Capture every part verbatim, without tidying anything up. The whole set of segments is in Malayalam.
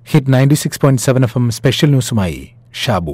Hit ninety six point seven F M special ന്യൂസുമായി ഷാബു.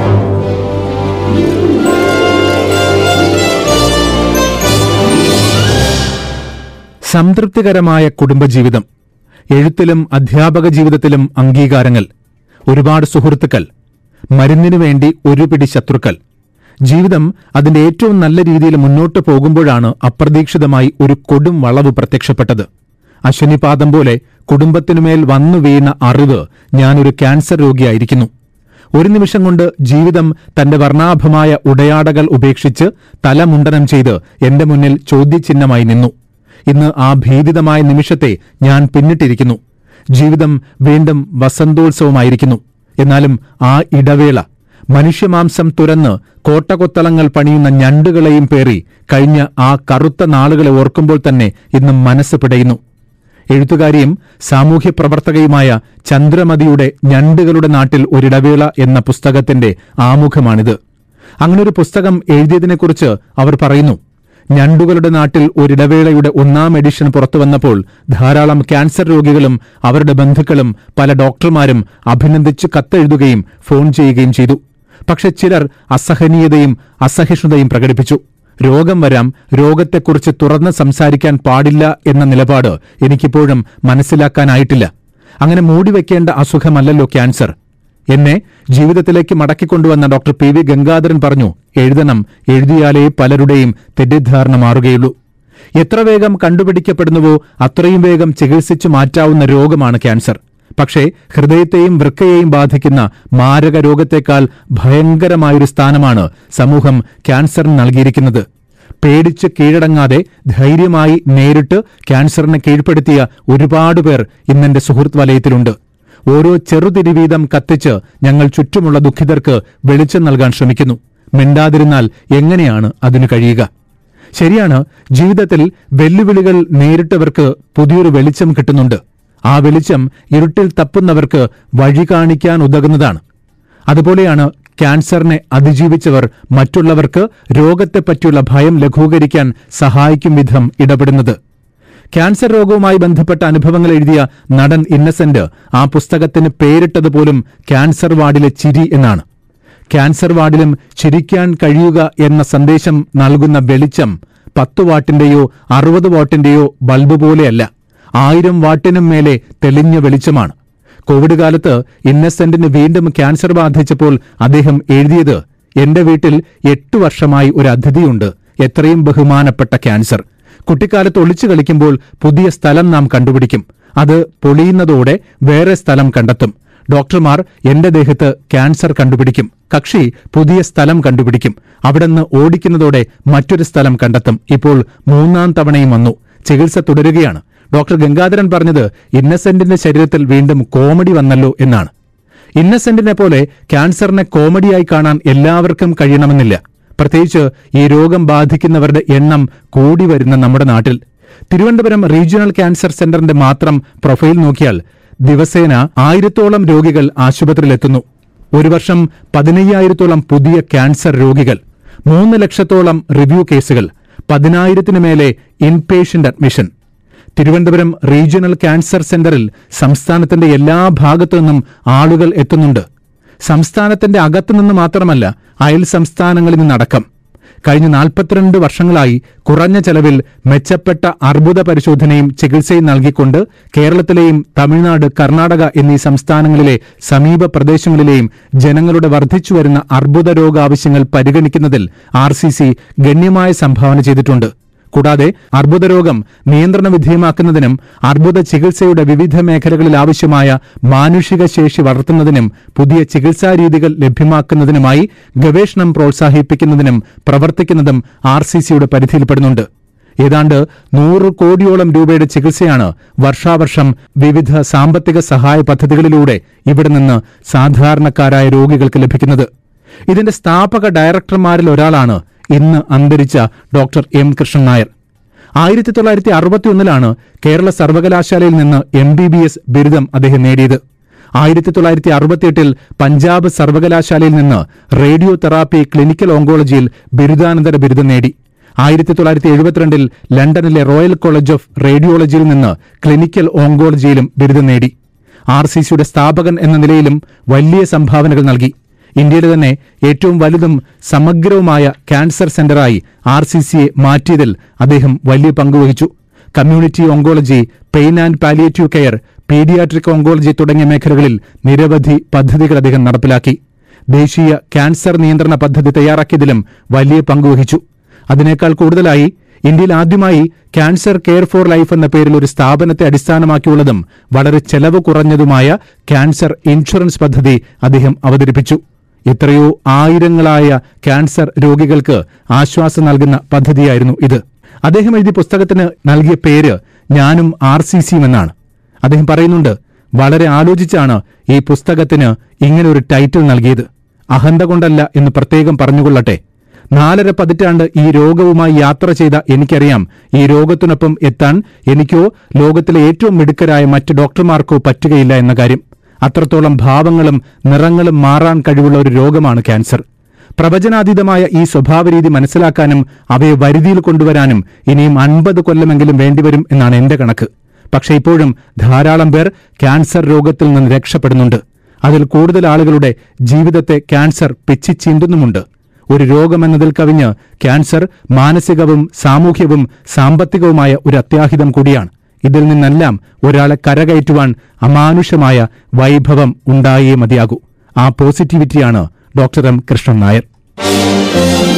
സംതൃപ്തികരമായ കുടുംബജീവിതം, എഴുത്തിലും അധ്യാപക ജീവിതത്തിലും അംഗീകാരങ്ങൾ, ഒരുപാട് സുഹൃത്തുക്കൾ, മരുന്നിനു വേണ്ടി ഒരു പിടി ശത്രുക്കൾ. ജീവിതം അതിന്റെ ഏറ്റവും നല്ല രീതിയിൽ മുന്നോട്ടു പോകുമ്പോഴാണ് അപ്രതീക്ഷിതമായി ഒരു കൊടും വളവ് പ്രത്യക്ഷപ്പെട്ടത്. അശ്വനിപാദം പോലെ കുടുംബത്തിനുമേൽ വന്നു വീണ അറിവ്, ഞാനൊരു ക്യാൻസർ രോഗിയായിരിക്കുന്നു. ഒരു നിമിഷം കൊണ്ട് ജീവിതം തന്റെ വർണ്ണാഭമായ ഉടയാടകൾ ഉപേക്ഷിച്ച് തലമുണ്ടനം ചെയ്ത് എന്റെ മുന്നിൽ ചോദ്യചിഹ്നമായി നിന്നു. ഇന്ന് ആ ഭീതിതമായ നിമിഷത്തെ ഞാൻ പിന്നിട്ടിരിക്കുന്നു. ജീവിതം വീണ്ടും വസന്തോത്സവമായിരിക്കുന്നു. എന്നാലും ആ ഇടവേള, മനുഷ്യമാംസം തുരന്ന് കോട്ടകൊത്തളങ്ങൾ പണിയുന്ന ഞണ്ടുകളെയും പേറി കഴിഞ്ഞ ആ കറുത്ത നാളുകളെ ഓർക്കുമ്പോൾ തന്നെ ഇന്നും മനസ്സ് പിടയുന്നു. എഴുത്തുകാരിയും സാമൂഹ്യ പ്രവർത്തകയുമായ ചന്ദ്രമതിയുടെ ഞണ്ടുകളുടെ നാട്ടിൽ ഒരിടവേള എന്ന പുസ്തകത്തിന്റെ ആമുഖമാണിത്. അങ്ങനൊരു പുസ്തകം എഴുതിയതിനെക്കുറിച്ച് അവർ പറയുന്നു. ഞണ്ടുകളുടെ നാട്ടിൽ ഒരിടവേളയുടെ ഒന്നാം എഡിഷൻ പുറത്തുവന്നപ്പോൾ ധാരാളം ക്യാൻസർ രോഗികളും അവരുടെ ബന്ധുക്കളും പല ഡോക്ടർമാരും അഭിനന്ദിച്ച് കത്തെഴുതുകയും ഫോൺ ചെയ്യുകയും ചെയ്തു. പക്ഷെ ചിലർ അസഹനീയതയും അസഹിഷ്ണുതയും പ്രകടിപ്പിച്ചു. രോഗം വരാം, രോഗത്തെക്കുറിച്ച് തുറന്ന് സംസാരിക്കാൻ പാടില്ല എന്ന നിലപാട് എനിക്കിപ്പോഴും മനസ്സിലാക്കാനായിട്ടില്ല. അങ്ങനെ മൂടിവെക്കേണ്ട അസുഖമല്ലല്ലോ ക്യാൻസർ. എന്നെ ജീവിതത്തിലേക്ക് മടക്കിക്കൊണ്ടുവന്ന ഡോക്ടർ പി വി ഗംഗാധരൻ പറഞ്ഞു, എഴുതണം, എഴുതിയാലേ പലരുടെയും തെറ്റിദ്ധാരണ മാറുകയുള്ളൂ. എത്ര വേഗം കണ്ടുപിടിക്കപ്പെടുന്നുവോ അത്രയും വേഗം ചികിത്സിച്ചു മാറ്റാവുന്ന രോഗമാണ് ക്യാൻസർ. പക്ഷേ ഹൃദയത്തെയും വൃക്കയെയും ബാധിക്കുന്ന മാരക രോഗത്തേക്കാൾ ഭയങ്കരമായൊരു സ്ഥാനമാണ് സമൂഹം ക്യാൻസറിന് നൽകിയിരിക്കുന്നത്. പേടിച്ച് കീഴടങ്ങാതെ ധൈര്യമായി നേരിട്ട് ക്യാൻസറിനെ കീഴ്പ്പെടുത്തിയ ഒരുപാട് പേർ ഇന്നെന്റെ സുഹൃത്ത് വലയത്തിലുണ്ട്. ഓരോ ചെറുതിരി വീതം കത്തിച്ച് ഞങ്ങൾ ചുറ്റുമുള്ള ദുഃഖിതർക്ക് വെളിച്ചം നൽകാൻ ശ്രമിക്കുന്നു. മിണ്ടാതിരുന്നാൽ എങ്ങനെയാണ് അതിനു കഴിയുക? ശരിയാണ്, ജീവിതത്തിൽ വെല്ലുവിളികൾ നേരിട്ടവർക്ക് പുതിയൊരു വെളിച്ചം കിട്ടുന്നുണ്ട്. ആ വെളിച്ചം ഇരുട്ടിൽ തപ്പുന്നവർക്ക് വഴി കാണിക്കാൻ ഉതകുന്നതാണ്. അതുപോലെയാണ് ക്യാൻസറിനെ അതിജീവിച്ചവർ മറ്റുള്ളവർക്ക് രോഗത്തെപ്പറ്റിയുള്ള ഭയം ലഘൂകരിക്കാൻ സഹായിക്കും വിധം ഇടപെടുന്നത്. ക്യാൻസർ രോഗവുമായി ബന്ധപ്പെട്ട അനുഭവങ്ങൾ എഴുതിയ നടൻ ഇന്നസെന്റ് ആ പുസ്തകത്തിന് പേരിട്ടതുപോലും ക്യാൻസർ വാർഡിലെ ചിരി എന്നാണ്. ക്യാൻസർ വാർഡിലും ചിരിക്കാൻ കഴിയുക എന്ന സന്ദേശം നൽകുന്ന വെളിച്ചം പത്ത് വാട്ടിന്റെയോ അറുപത് വാട്ടിന്റെയോ ബൾബ് പോലെയല്ല, ആയിരം വാട്ടിനും മേലെ തെളിഞ്ഞ വെളിച്ചമാണ്. കോവിഡ് കാലത്ത് ഇന്നസെന്റിന് വീണ്ടും ക്യാൻസർ ബാധിച്ചപ്പോൾ അദ്ദേഹം എഴുതിയത്, എന്റെ വീട്ടിൽ എട്ടു വർഷമായി ഒരു അതിഥിയുണ്ട്, എത്രയും ബഹുമാനപ്പെട്ട ക്യാൻസർ. കുട്ടിക്കാലത്ത് ഒളിച്ചു കളിക്കുമ്പോൾ പുതിയ സ്ഥലം നാം കണ്ടുപിടിക്കും. അത് പൊളിയുന്നതോടെ വേറെ സ്ഥലം കണ്ടെത്തും. ഡോക്ടർമാർ എന്റെ ദേഹത്ത് ക്യാൻസർ കണ്ടുപിടിക്കും. കക്ഷി പുതിയ സ്ഥലം കണ്ടുപിടിക്കും. അവിടുന്ന് ഓടിക്കുന്നതോടെ മറ്റൊരു സ്ഥലം കണ്ടെത്തും. ഇപ്പോൾ മൂന്നാം തവണയും വന്നു. ചികിത്സ തുടരുകയാണ്. ഡോക്ടർ ഗംഗാധരൻ പറഞ്ഞത് ഇന്നസെന്റിന്റെ ശരീരത്തിൽ വീണ്ടും കോമഡി വന്നല്ലോ എന്നാണ്. ഇന്നസെന്റിനെ പോലെ ക്യാൻസറിനെ കോമഡിയായി കാണാൻ എല്ലാവർക്കും കഴിയണമെന്നില്ല. പ്രത്യേകിച്ച് ഈ രോഗം ബാധിക്കുന്നവരുടെ എണ്ണം കൂടി വരുന്ന നമ്മുടെ നാട്ടിൽ. തിരുവനന്തപുരം റീജിയണൽ ക്യാൻസർ സെന്ററിന്റെ മാത്രം പ്രൊഫൈൽ നോക്കിയാൽ ദിവസേന ആയിരത്തോളം രോഗികൾ ആശുപത്രിയിലെത്തുന്നു. ഒരു വർഷം പതിനയ്യായിരത്തോളം പുതിയ ക്യാൻസർ രോഗികൾ, മൂന്ന് ലക്ഷത്തോളം റിവ്യൂ കേസുകൾ, പതിനായിരത്തിനു മേലെ inpatient admission. Thiruvananthapuram regional cancer സെന്ററിൽ സംസ്ഥാനത്തിന്റെ എല്ലാ ഭാഗത്തു നിന്നും ആളുകൾ എത്തുന്നുണ്ട്. സംസ്ഥാനത്തിന്റെ അകത്തുനിന്ന് മാത്രമല്ല, അയൽ സംസ്ഥാനങ്ങളിൽ നിന്നടക്കം. കഴിഞ്ഞ നാൽപ്പത്തിരണ്ട് വർഷങ്ങളായി കുറഞ്ഞ ചെലവിൽ മെച്ചപ്പെട്ട അർബുദ പരിശോധനയും ചികിത്സയും നൽകിക്കൊണ്ട് കേരളത്തിലെയും തമിഴ്നാട്, കർണാടക എന്നീ സംസ്ഥാനങ്ങളിലെ സമീപ പ്രദേശങ്ങളിലെയും ജനങ്ങളുടെ വർദ്ധിച്ചുവരുന്ന അർബുദ രോഗാവശ്യങ്ങൾ പരിഗണിക്കുന്നതിൽ ആർ സി സി ഗണ്യമായ സംഭാവന ചെയ്തിട്ടുണ്ട്. കൂടാതെ അർബുദരോഗം നിയന്ത്രണ വിധേയമാക്കുന്നതിനും അർബുദ ചികിത്സയുടെ വിവിധ മേഖലകളിൽ ആവശ്യമായ മാനുഷിക ശേഷി വളർത്തുന്നതിനും പുതിയ ചികിത്സാരീതികൾ ലഭ്യമാക്കുന്നതിനുമായി ഗവേഷണം പ്രോത്സാഹിപ്പിക്കുന്നതിനും പ്രവർത്തിക്കുന്നതും ആർ സി സിയുടെ പരിധിയിൽപ്പെടുന്നുണ്ട്. ഏതാണ്ട് നൂറ് കോടിയോളം രൂപയുടെ ചികിത്സയാണ് വർഷാവർഷം വിവിധ സാമ്പത്തിക സഹായ പദ്ധതികളിലൂടെ ഇവിടെ നിന്ന് സാധാരണക്കാരായ രോഗികൾക്ക് ലഭിക്കുന്നത്. ഇതിന്റെ സ്ഥാപക ഡയറക്ടർമാരിൽ ഒരാളാണ് ഇന്ന് അന്തരിച്ച ഡോക്ടർ എം കൃഷ്ണൻ നായർ. ആയിരത്തി തൊള്ളായിരത്തി അറുപത്തിയൊന്നിലാണ് കേരള സർവകലാശാലയിൽ നിന്ന് എം ബി ബി എസ് ബിരുദം അദ്ദേഹം നേടിയത്. ആയിരത്തി തൊള്ളായിരത്തി അറുപത്തിയെട്ടിൽ പഞ്ചാബ് സർവകലാശാലയിൽ നിന്ന് റേഡിയോ തെറാപ്പി ക്ലിനിക്കൽ ഓങ്കോളജിയിൽ ബിരുദാനന്തര ബിരുദം നേടി. ആയിരത്തി തൊള്ളായിരത്തി എഴുപത്തിരണ്ടിൽ ലണ്ടനിലെ റോയൽ കോളേജ് ഓഫ് റേഡിയോളജിയിൽ നിന്ന് ക്ലിനിക്കൽ ഓങ്കോളജിയിലും ബിരുദം നേടി. ആർ സി സിയുടെ സ്ഥാപകൻ എന്ന നിലയിലും വലിയ സംഭാവനകൾ നൽകി. ഇന്ത്യയിലെ തന്നെ ഏറ്റവും വലുതും സമഗ്രവുമായ ക്യാൻസർ സെന്ററായി ആർ സി സിയെ മാറ്റിയതിൽ അദ്ദേഹം വലിയ പങ്കുവഹിച്ചു. Community oncology, pain and palliative care, paediatric oncology തുടങ്ങിയ മേഖലകളിൽ നിരവധി പദ്ധതികൾ അദ്ദേഹം നടപ്പിലാക്കി. ദേശീയ ക്യാൻസർ നിയന്ത്രണ പദ്ധതി തയ്യാറാക്കിയതിലും വലിയ പങ്കുവഹിച്ചു. അതിനേക്കാൾ കൂടുതലായി ഇന്ത്യയിൽ ആദ്യമായി ക്യാൻസർ കെയർ ഫോർ ലൈഫ് എന്ന പേരിൽ ഒരു സ്ഥാപനത്തെ അടിസ്ഥാനമാക്കിയുള്ളതും വളരെ ചെലവ് കുറഞ്ഞതുമായ ക്യാൻസർ ഇൻഷുറൻസ് പദ്ധതി അദ്ദേഹം അവതരിപ്പിച്ചു. എത്രയോ ആയിരങ്ങളായ ക്യാൻസർ രോഗികൾക്ക് ആശ്വാസം നൽകുന്ന പദ്ധതിയായിരുന്നു ഇത്. അദ്ദേഹം എഴുതിയ പുസ്തകത്തിന് നൽകിയ പേര് ഞാനും ആർ സി സിയും എന്നാണ്. അദ്ദേഹം പറയുന്നുണ്ട്, വളരെ ആലോചിച്ചാണ് ഈ പുസ്തകത്തിന് ഇങ്ങനെ ഒരു ടൈറ്റിൽ നൽകിയത്. അഹന്ത കൊണ്ടല്ല എന്ന് പ്രത്യേകം പറഞ്ഞുകൊള്ളട്ടെ. നാലര പതിറ്റാണ്ട് ഈ രോഗവുമായി യാത്ര ചെയ്ത എനിക്കറിയാം, ഈ രോഗത്തിനൊപ്പം എത്താൻ എനിക്കോ ലോകത്തിലെ ഏറ്റവും മിടുക്കരായ മറ്റ് ഡോക്ടർമാർക്കോ പറ്റുകയില്ല എന്ന കാര്യം. അത്രത്തോളം ഭാവങ്ങളും നിറങ്ങളും മാറാൻ കഴിവുള്ള ഒരു രോഗമാണ് ക്യാൻസർ. പ്രവചനാതീതമായ ഈ സ്വഭാവരീതി മനസ്സിലാക്കാനും അവയെ വരുതിയിൽ കൊണ്ടുവരാനും ഇനിയും അൻപത് കൊല്ലമെങ്കിലും വേണ്ടിവരും എന്നാണ് എന്റെ കണക്ക്. പക്ഷേ ഇപ്പോഴും ധാരാളം പേർ ക്യാൻസർ രോഗത്തിൽ നിന്ന് രക്ഷപ്പെടുന്നുണ്ട്. അതിൽ കൂടുതൽ ആളുകളുടെ ജീവിതത്തെ ക്യാൻസർ പിച്ചിച്ചീന്തുന്നുമുണ്ട്. ഒരു രോഗമെന്നതിൽ കവിഞ്ഞ് ക്യാൻസർ മാനസികവും സാമൂഹ്യവും സാമ്പത്തികവുമായ ഒരു അത്യാഹിതം കൂടിയാണ്. ഇതിൽ നിന്നെല്ലാം ഒരാളെ കരകയറ്റുവാൻ അമാനുഷമായ വൈഭവം ഉണ്ടായേ മതിയാകൂ. ആ പോസിറ്റിവിറ്റിയാണ് ഡോക്ടർ എം കൃഷ്ണൻ നായർ.